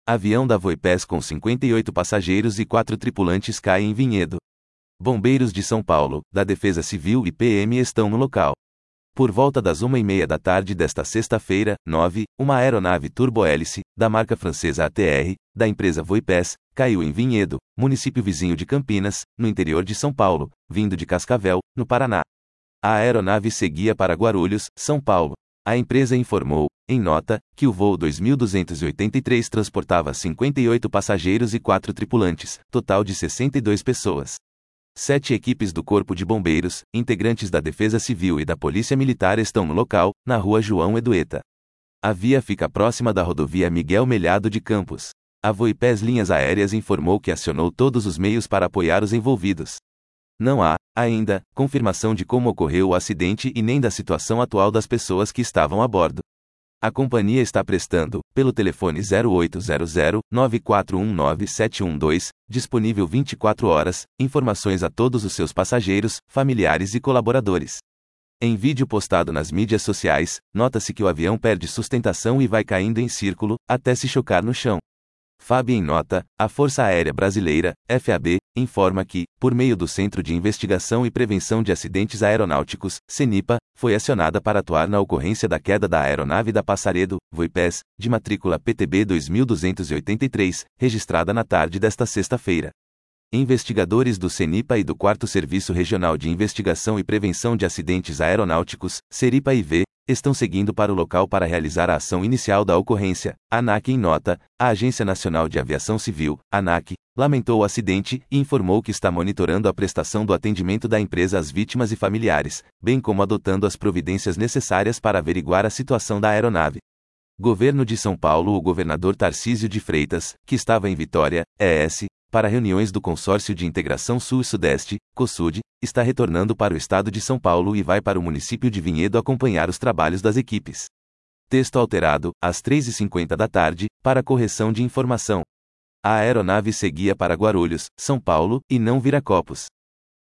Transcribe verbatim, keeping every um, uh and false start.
Avião da Voipés com cinquenta e oito passageiros e quatro tripulantes cai em Vinhedo. Bombeiros de São Paulo, da Defesa Civil e P M estão no local. Por volta das uma e meia da tarde desta sexta-feira, nove, uma aeronave turbohélice, da marca francesa A T R, da empresa Voipés, caiu em Vinhedo, município vizinho de Campinas, no interior de São Paulo, vindo de Cascavel, no Paraná. A aeronave seguia para Guarulhos, São Paulo. A empresa informou, em nota, que o voo dois mil duzentos e oitenta e três transportava cinquenta e oito passageiros e quatro tripulantes, total de sessenta e duas pessoas. Sete equipes do Corpo de Bombeiros, integrantes da Defesa Civil e da Polícia Militar estão no local, na rua João Edueta. A via fica próxima da rodovia Miguel Melhado de Campos. A Voipés Linhas Aéreas informou que acionou todos os meios para apoiar os envolvidos. Não há, ainda, confirmação de como ocorreu o acidente e nem da situação atual das pessoas que estavam a bordo. A companhia está prestando, pelo telefone zero oito zero zero, nove quatro um nove sete um dois, disponível vinte e quatro horas, informações a todos os seus passageiros, familiares e colaboradores. Em vídeo postado nas mídias sociais, nota-se que o avião perde sustentação e vai caindo em círculo, até se chocar no chão. F A B em nota, a Força Aérea Brasileira, F A B, informa que, por meio do Centro de Investigação e Prevenção de Acidentes Aeronáuticos, CENIPA, foi acionada para atuar na ocorrência da queda da aeronave da Passaredo, Voipés, de matrícula P T B dois mil duzentos e oitenta e três, registrada na tarde desta sexta-feira. Investigadores do CENIPA e do quarto Serviço Regional de Investigação e Prevenção de Acidentes Aeronáuticos, SERIPA-I V, estão seguindo para o local para realizar a ação inicial da ocorrência. A ANAC em nota, a Agência Nacional de Aviação Civil, ANAC, lamentou o acidente e informou que está monitorando a prestação do atendimento da empresa às vítimas e familiares, bem como adotando as providências necessárias para averiguar a situação da aeronave. Governo de São Paulo. O governador Tarcísio de Freitas, que estava em Vitória, E S, para reuniões do Consórcio de Integração Sul e Sudeste, COSUD, está retornando para o estado de São Paulo e vai para o município de Vinhedo acompanhar os trabalhos das equipes. Texto alterado, às três e cinquenta da tarde, para correção de informação. A aeronave seguia para Guarulhos, São Paulo, e não Viracopos.